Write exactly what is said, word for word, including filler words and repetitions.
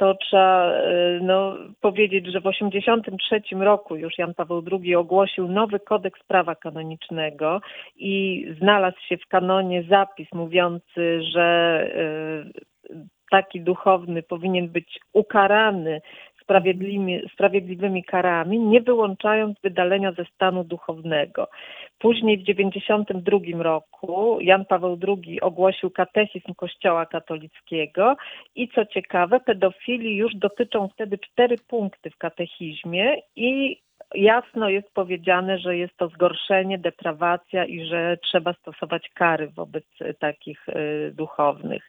to trzeba no, powiedzieć, że w osiemdziesiątym trzecim roku już Jan Paweł drugi ogłosił nowy kodeks prawa kanonicznego i znalazł się w kanonie zapis mówiący, że taki duchowny powinien być ukarany sprawiedliwymi, sprawiedliwymi karami, nie wyłączając wydalenia ze stanu duchownego. Później w dziewięćdziesiątym drugim roku Jan Paweł drugi ogłosił katechizm Kościoła katolickiego i co ciekawe, pedofilii już dotyczą wtedy cztery punkty w katechizmie i jasno jest powiedziane, że jest to zgorszenie, deprawacja i że trzeba stosować kary wobec takich y, duchownych.